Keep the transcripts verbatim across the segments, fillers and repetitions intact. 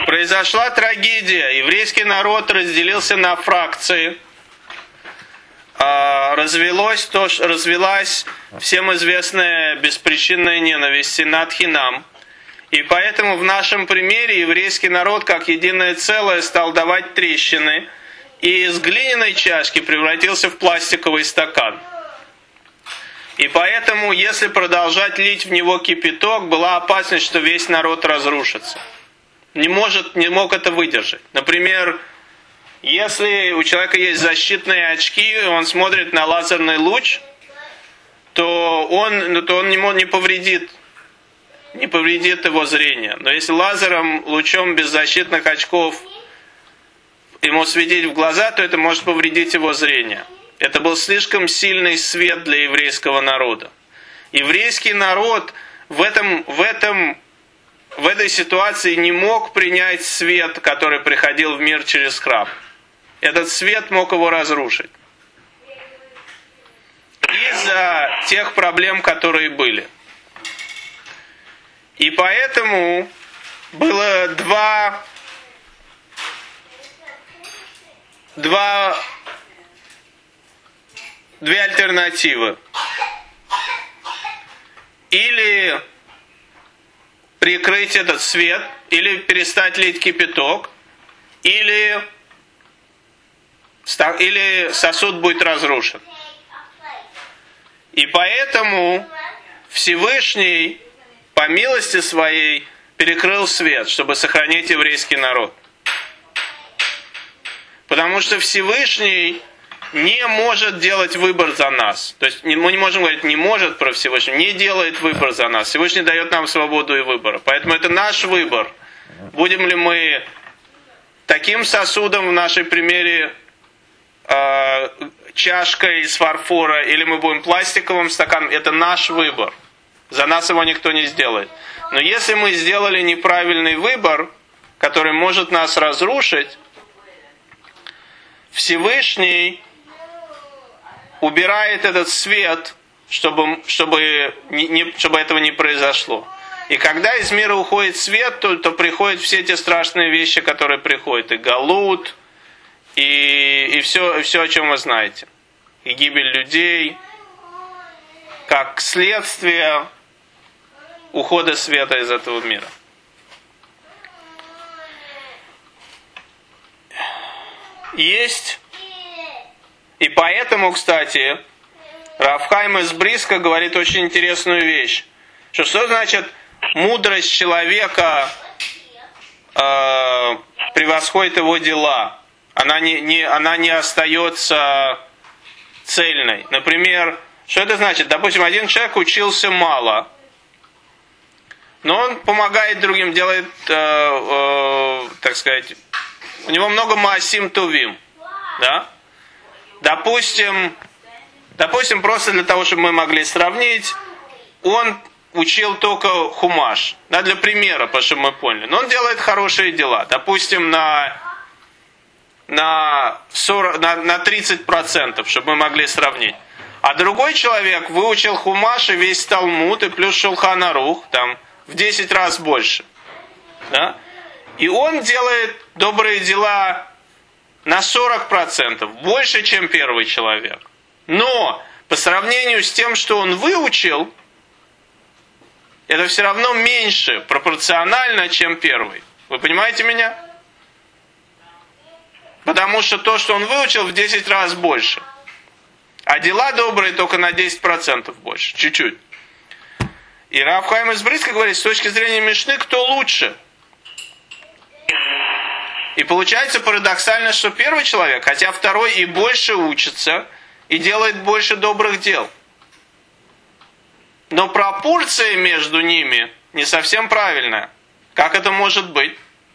произошла трагедия. Еврейский народ разделился на фракции. Развелось то, развелась всем известная беспричинная ненависть, синат хинам. И поэтому в нашем примере еврейский народ как единое целое стал давать трещины и из глиняной чашки превратился в пластиковый стакан. И поэтому, если продолжать лить в него кипяток, была опасность, что весь народ разрушится. Не может, не мог это выдержать. Например, если у человека есть защитные очки, и он смотрит на лазерный луч, то он, то он не, не повредит, не повредит его зрение. Но если лазером, лучом без защитных очков ему светить в глаза, то это может повредить его зрение. Это был слишком сильный свет для еврейского народа. Еврейский народ в этом, в этом, в этой ситуации не мог принять свет, который приходил в мир через храм. Этот свет мог его разрушить. Из-за тех проблем, которые были. И поэтому было два, два, две альтернативы. Или прикрыть этот свет, или перестать лить кипяток, или... или сосуд будет разрушен. И поэтому Всевышний, по милости своей, перекрыл свет, чтобы сохранить еврейский народ. Потому что Всевышний не может делать выбор за нас. То есть мы не можем говорить «не может» про Всевышнего, не делает выбор за нас. Всевышний дает нам свободу и выбор. Поэтому это наш выбор. Будем ли мы таким сосудом в нашем примере, чашкой из фарфора, или мы будем пластиковым стаканом, это наш выбор. За нас его никто не сделает. Но если мы сделали неправильный выбор, который может нас разрушить, Всевышний убирает этот свет, чтобы, чтобы, не, чтобы этого не произошло. И когда из мира уходит свет, то, то приходят все те страшные вещи, которые приходят. И галут, И, и, все, и все, о чем вы знаете. И гибель людей, как следствие ухода света из этого мира. Есть, и поэтому, кстати, Рав Хаим из Бриска говорит очень интересную вещь. Что, что значит мудрость человека э, превосходит его дела? Она не, не, она не остается цельной. Например, что это значит? Допустим, один человек учился мало, но он помогает другим, делает, э, э, так сказать, у него много маасим тувим. Да? Допустим, допустим, просто для того, чтобы мы могли сравнить, он учил только хумаш. Да, для примера, потому что мы поняли. Но он делает хорошие дела. Допустим, на... На, сорок, на, на тридцать процентов, чтобы мы могли сравнить. А другой человек выучил хумаш и весь Талмуд, и плюс Шулхан Арух, там, в десять раз больше. Да? И он делает добрые дела на сорок процентов, больше, чем первый человек. Но по сравнению с тем, что он выучил, это все равно меньше пропорционально, чем первый. Вы понимаете меня? Потому что то, что он выучил, в десять раз больше. А дела добрые только на десять процентов больше. Чуть-чуть. И Рав Хаим из Бриска говорит, с точки зрения Мишны, кто лучше? И получается парадоксально, что первый человек, хотя второй и больше учится, и делает больше добрых дел. Но пропорция между ними не совсем правильная. Как это может быть?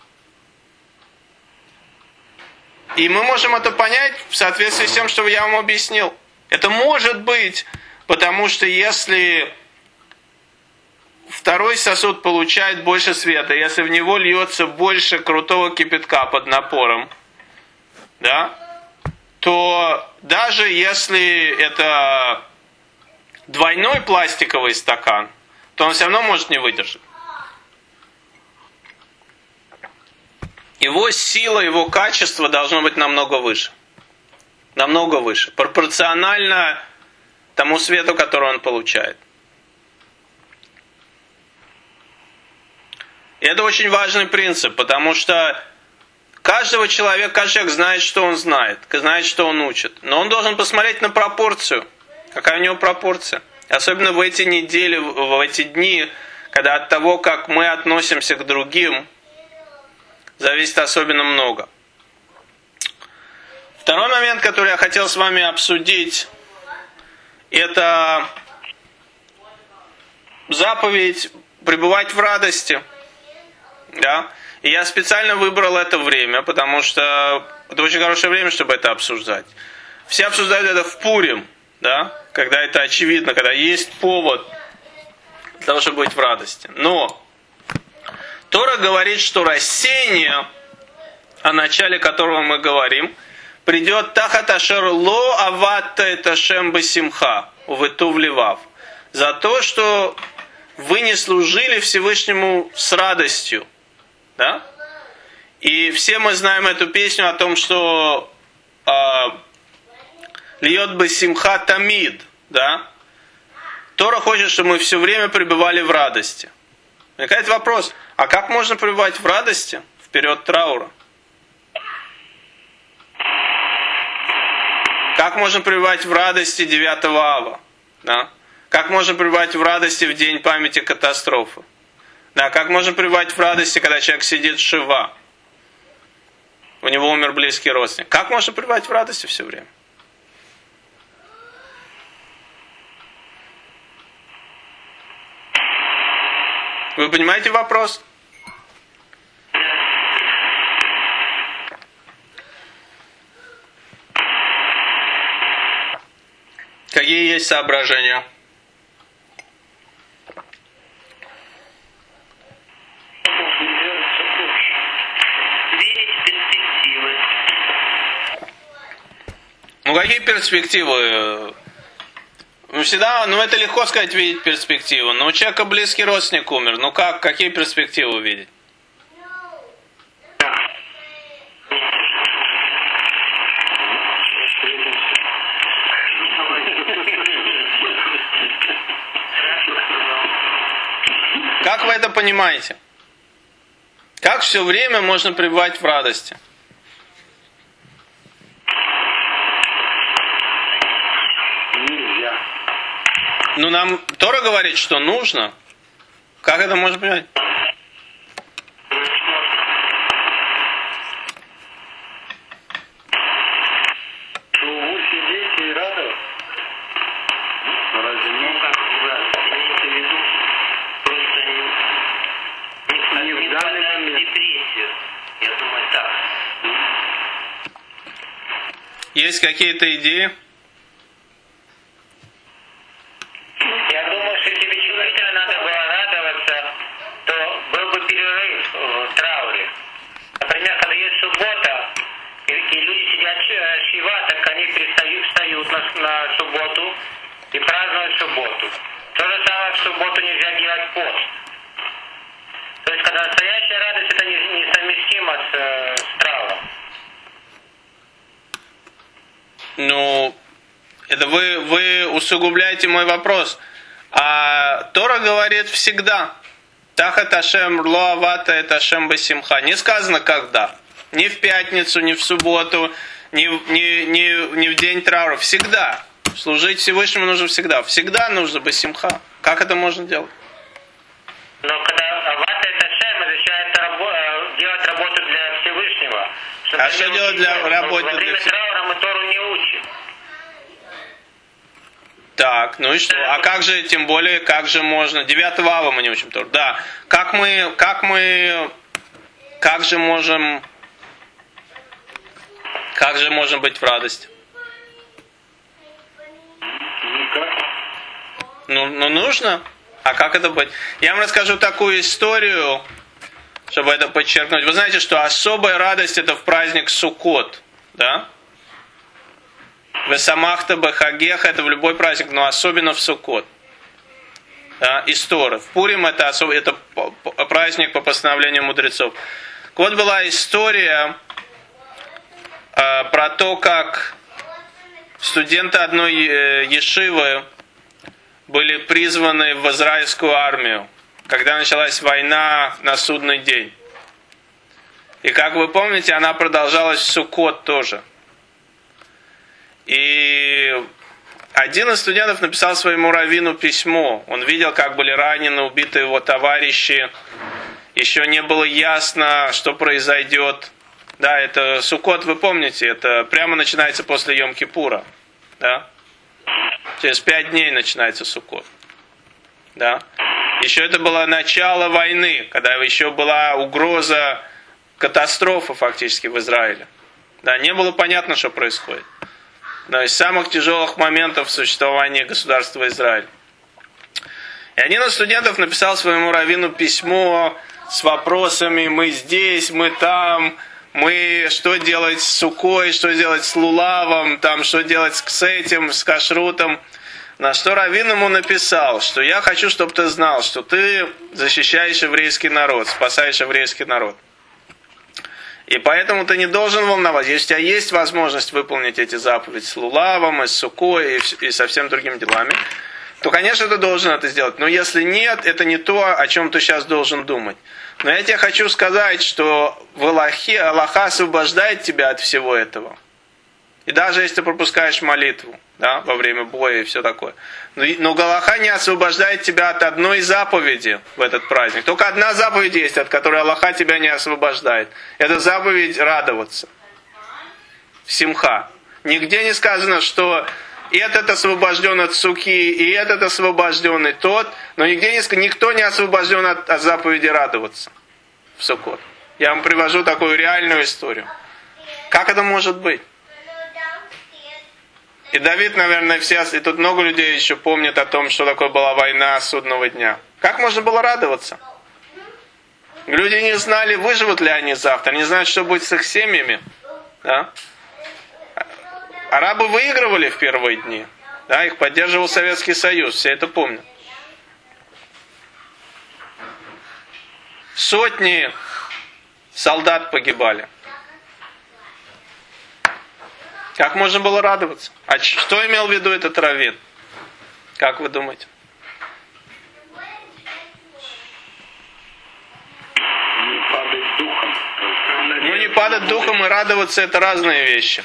И мы можем это понять в соответствии с тем, что я вам объяснил. Это может быть, потому что если второй сосуд получает больше света, если в него льется больше крутого кипятка под напором, да, то даже если это двойной пластиковый стакан, то он все равно может не выдержать. его сила, его качество должно быть намного выше. Намного выше. Пропорционально тому свету, который он получает. И это очень важный принцип, потому что каждого человека, каждый человек знает, что он знает, знает, что он учит. Но он должен посмотреть на пропорцию. Какая у него пропорция. Особенно в эти недели, в эти дни, когда от того, как мы относимся к другим, зависит особенно много. Второй момент, который я хотел с вами обсудить, это заповедь пребывать в радости. Да? И я специально выбрал это время, потому что это очень хорошее время, чтобы это обсуждать. Все обсуждают это в Пурим, да? Когда это очевидно, когда есть повод для того, чтобы быть в радости. Но Тора говорит, что рассеяние, о начале которого мы говорим, придет тахат ашер ло аватта это шем басимха увытув левав. За то, что вы не служили Всевышнему с радостью. Да? И все мы знаем эту песню о том, что льет бы симха тамид. Да? Тора хочет, чтобы мы все время пребывали в радости. Возникает вопрос, а как можно пребывать в радости в период траура? Как можно пребывать в радости девятого ава? Да? Как можно пребывать в радости в день памяти катастрофы? Да, как можно пребывать в радости, когда человек сидит в шива? У него умер близкий родственник. Как можно пребывать в радости все время? Вы понимаете вопрос? Какие есть соображения? Ну какие перспективы? Ну всегда, ну это легко сказать, видеть перспективу. Но у человека близкий родственник умер. Ну как, какие перспективы увидеть? Как вы это понимаете? Как все время можно пребывать в радости? Ну, нам Тора говорит, что нужно. Как это можно понять? Сидеть и радоваться. Разве Ну, как имеется в виду, просто не, не, не впадать в депрессию. Я думаю, так. Есть какие-то идеи? Я думаю, что если бы действительно надо было радоваться, то был бы перерыв в трауре. Например, когда есть суббота, и, и люди сидят шива, так они перестают, встают на, на субботу и празднуют субботу. То же самое в субботу нельзя делать пост. То есть, когда настоящая радость, это не- несовместимо с, э, с трауром. Ну, это вы, вы усугубляете мой вопрос. А Тора говорит всегда. Тахат Ашем ло авата это Ашем басимха. Не сказано когда. Ни в пятницу, ни в субботу, ни, в- ни, ни, ни в день траура. Всегда. Служить Всевышнему нужно всегда. Всегда нужно басимха. Как это можно делать? Но когда авата это шем, означает рабо- э, делать работу для Всевышнего. А мы что не делать для учим. работы Во для время Всевышнего? траура мы Тору не учим. Так, ну и что? А как же, тем более, как же можно? девятого ава мы не учим Тору. Да. Как мы, как мы, как же можем, как же можем быть в радости? никак. Ну, ну нужно. А как это быть? Я вам расскажу такую историю, чтобы это подчеркнуть. Вы знаете, что особая радость это в праздник Суккот, да? Весамахта бехагеха это в любой праздник, но особенно в Суккот. Да, из Торы. В Пурим это, особ... это п- п- праздник по постановлению мудрецов. Так Вот была история э, про то, как студенты одной э, ешивы были призваны в израильскую армию, когда началась война на судный день. И как вы помните, она продолжалась в Суккот тоже. И один из студентов написал своему раввину письмо. Он видел, как были ранены, убиты его товарищи. Еще не было ясно, что произойдет. Да, это Суккот, вы помните, это прямо начинается после Йом-Кипура. Да? Через пять дней начинается Суккот. Да? Еще это было начало войны, когда еще была угроза катастрофы фактически в Израиле. Да, не было понятно, что происходит. Но из самых тяжелых моментов существования государства Израиль. И один из студентов написал своему раввину письмо с вопросами: мы здесь, мы там, мы что делать с Суккой, что делать с Лулавом, там, что делать с этим, с кашрутом. На что раввин ему написал, что я хочу, чтобы ты знал, что ты защищаешь еврейский народ, спасаешь еврейский народ. И поэтому ты не должен волновать. Если у тебя есть возможность выполнить эти заповеди с Лулавом, и с Суккой, и, и со всеми другими делами, то, конечно, ты должен это сделать. Но если нет, это не то, о чем ты сейчас должен думать. Но я тебе хочу сказать, что в Аллахе, Аллаха освобождает тебя от всего этого. И даже если ты пропускаешь молитву, да, во время боя и все такое. Но, но Аллаха не освобождает тебя от одной заповеди в этот праздник. Только одна заповедь есть, от которой Аллаха тебя не освобождает. Это заповедь радоваться. Симха. Нигде не сказано, что этот освобожден от суки, и этот освобожден, и тот. Но нигде не, никто не освобожден от, от заповеди радоваться в Суккот. Я вам привожу такую реальную историю. Как это может быть? И Давид, наверное, все, и тут много людей еще помнят о том, что такое была война судного дня. Как можно было радоваться? Люди не знали, выживут ли они завтра, не знают, что будет с их семьями. Да? Арабы выигрывали в первые дни. Да? Их поддерживал Советский Союз, все это помнят. Сотни солдат погибали. Как можно было радоваться? А что имел в виду этот раввин? Как вы думаете? Не падать духом. Ну, не падать духом и радоваться — это разные вещи.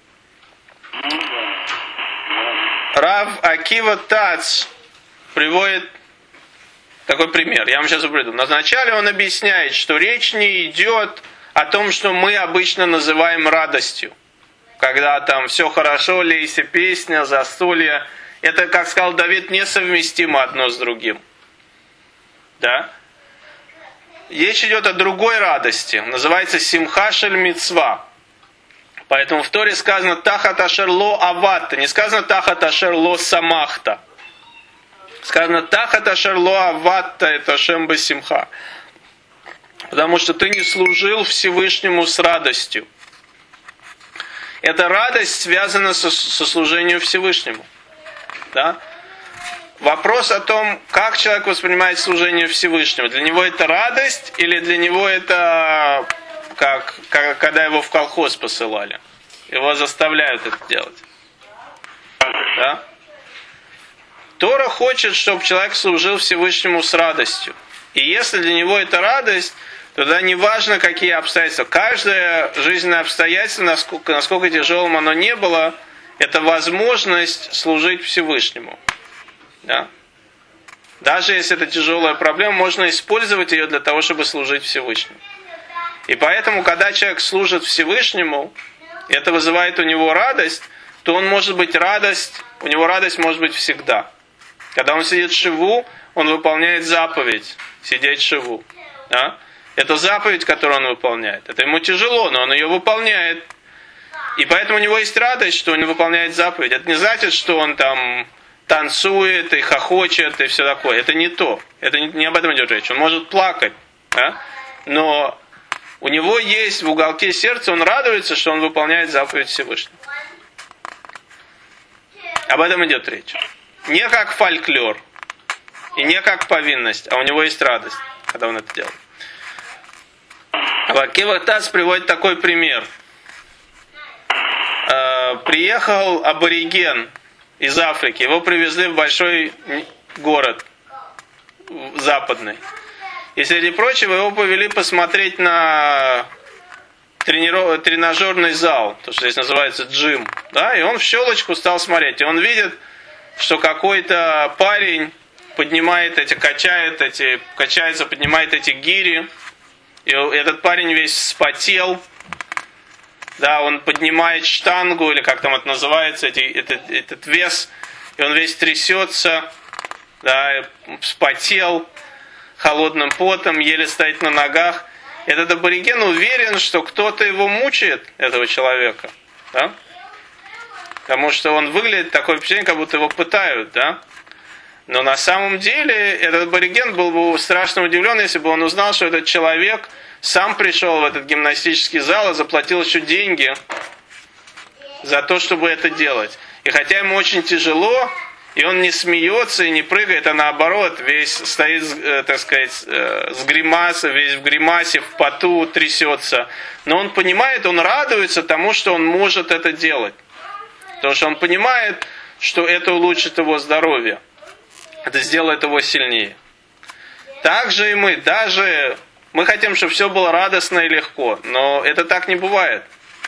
Рав Акива Тац приводит такой пример. Я вам сейчас приведу. Вначале он объясняет, что речь не идет о том, что мы обычно называем радостью. Когда там все хорошо, лейся песня, застолье. Это, как сказал Давид, несовместимо одно с другим. Да? Речь идет о другой радости. Называется симха шель мицва. Поэтому в Торе сказано тахат ашер ло аватта. Не сказано тахат ашер ло самахта. Сказано тахат ашер ло аватта, это шем бе симха. Потому что ты не служил Всевышнему с радостью. Эта радость связана со, со служением Всевышнему. Да? Вопрос о том, как человек воспринимает служение Всевышнему. Для него это радость или для него это как, как когда его в колхоз посылали. Его заставляют это делать. Да? Тора хочет, чтобы человек служил Всевышнему с радостью. И если для него это радость, тогда не важно, какие обстоятельства. Каждое жизненное обстоятельство, насколько, насколько тяжелым оно не было, это возможность служить Всевышнему. Да? Даже если это тяжелая проблема, можно использовать ее для того, чтобы служить Всевышнему. И поэтому, когда человек служит Всевышнему, это вызывает у него радость, то он может быть радость, у него радость может быть всегда. Когда он сидит в шиву, он выполняет заповедь сидеть в шиву. Да? Это заповедь, которую он выполняет. Это ему тяжело, но он ее выполняет. И поэтому у него есть радость, что он выполняет заповедь. Это не значит, что он там танцует и хохочет и все такое. Это не то. Это не, не об этом идет речь. Он может плакать. Да? Но у него есть в уголке сердца, он радуется, что он выполняет заповедь Всевышнего. Об этом идет речь. Не как фольклор. И не как повинность. А у него есть радость, когда он это делает. Акива Таз приводит такой пример. Приехал абориген из Африки, его привезли в большой город западный. И среди прочего его повели посмотреть на трениров... тренажерный зал, то, что здесь называется джим. Да? И он в щелочку стал смотреть. И он видит, что какой-то парень поднимает эти, качает эти, качается, поднимает эти гири. И этот парень весь вспотел. Да, он поднимает штангу, или как там это называется, эти, этот, этот вес, и он весь трясется, да, вспотел холодным потом, еле стоит на ногах. Этот абориген уверен, что кто-то его мучает, этого человека, да? Потому что он выглядит такое впечатление, как будто его пытают, да? Но на самом деле этот абориген был бы страшно удивлен, если бы он узнал, что этот человек сам пришел в этот гимнастический зал и заплатил еще деньги за то, чтобы это делать. И хотя ему очень тяжело, и он не смеется и не прыгает, а наоборот, весь стоит, так сказать, с гримасой, весь в гримасе, в поту трясется. Но он понимает, он радуется тому, что он может это делать. Потому что он понимает, что это улучшит его здоровье. Это сделает его сильнее. Так же и мы, даже мы хотим, чтобы все было радостно и легко, но это так не бывает.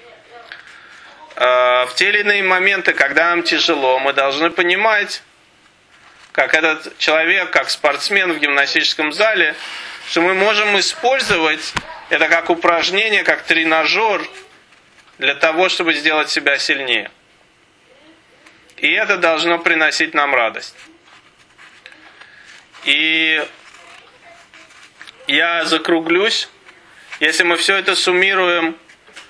В те или иные моменты, когда нам тяжело, мы должны понимать, как этот человек, как спортсмен в гимнастическом зале, что мы можем использовать это как упражнение, как тренажер для того, чтобы сделать себя сильнее. И это должно приносить нам радость. И я закруглюсь. Если мы все это суммируем,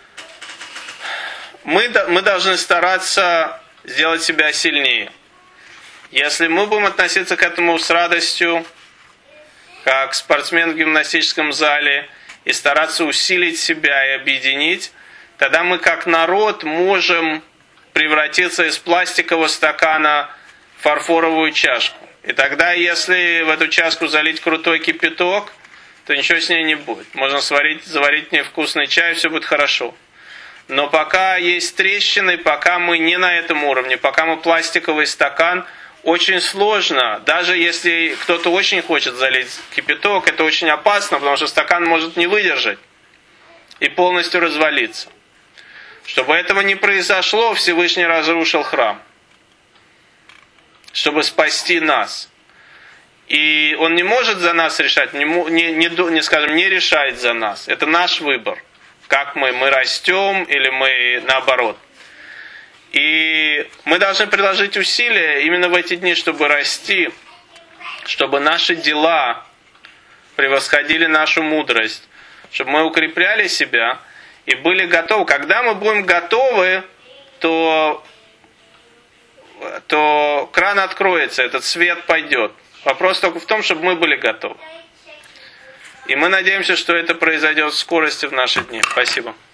мы, мы должны стараться сделать себя сильнее. Если мы будем относиться к этому с радостью, как спортсмен в гимнастическом зале, и стараться усилить себя и объединить, тогда мы как народ можем превратиться из пластикового стакана в фарфоровую чашку. И тогда, если в эту чашку залить крутой кипяток, то ничего с ней не будет. Можно сварить, заварить в ней вкусный чай, все будет хорошо. Но пока есть трещины, пока мы не на этом уровне, пока мы пластиковый стакан, очень сложно. Даже если кто-то очень хочет залить кипяток, это очень опасно, потому что стакан может не выдержать и полностью развалиться. Чтобы этого не произошло, Всевышний разрушил храм, чтобы спасти нас. И Он не может за нас решать, не, не, не, не, скажем, не решает за нас. Это наш выбор. Как мы, мы растем или мы наоборот. И мы должны приложить усилия именно в эти дни, чтобы расти, чтобы наши дела превосходили нашу мудрость, чтобы мы укрепляли себя и были готовы. Когда мы будем готовы, то, то кран откроется, этот свет пойдет. Вопрос только в том, чтобы мы были готовы. И мы надеемся, что это произойдет в скорости в наши дни. Спасибо.